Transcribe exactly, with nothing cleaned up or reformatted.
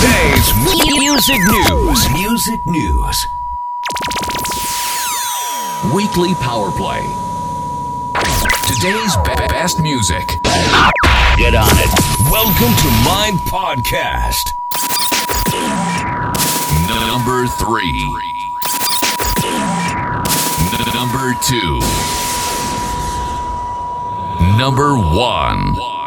Today's music news. Music news. Weekly Power Play. Today's be- best music. Get on it. Welcome to Mind Podcast. Number three. Number two. Number one.